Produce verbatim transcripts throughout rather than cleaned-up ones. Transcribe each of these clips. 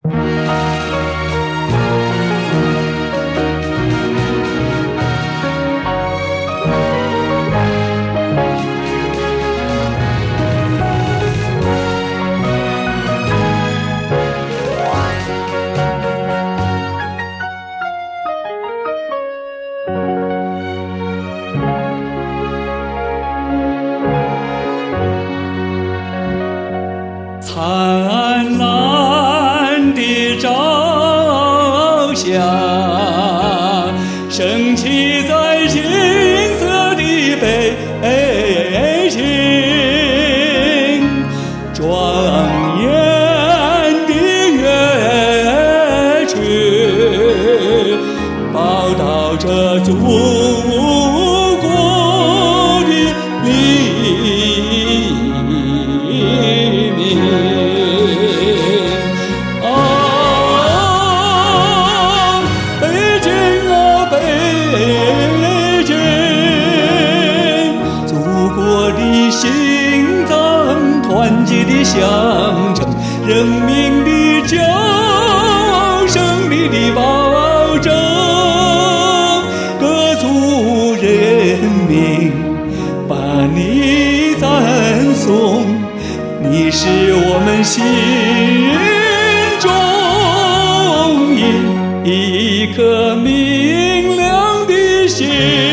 灿烂的朝霞升起在金色的北京，庄严的乐曲报道着祖国的黎明。心脏团结的象征，人民的骄傲，胜利的保证，歌颂人民，把你赞颂，你是我们心中一颗明亮的心。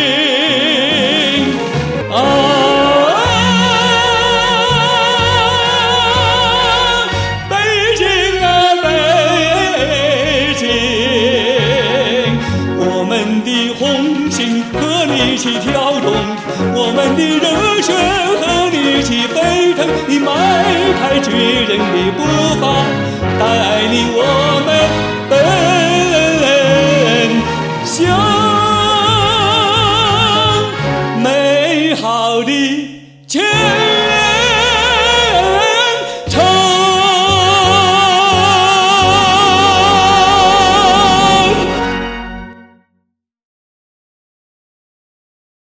红星和你一起跳动，我们的热血和你一起沸腾，你迈开巨人的步伐，带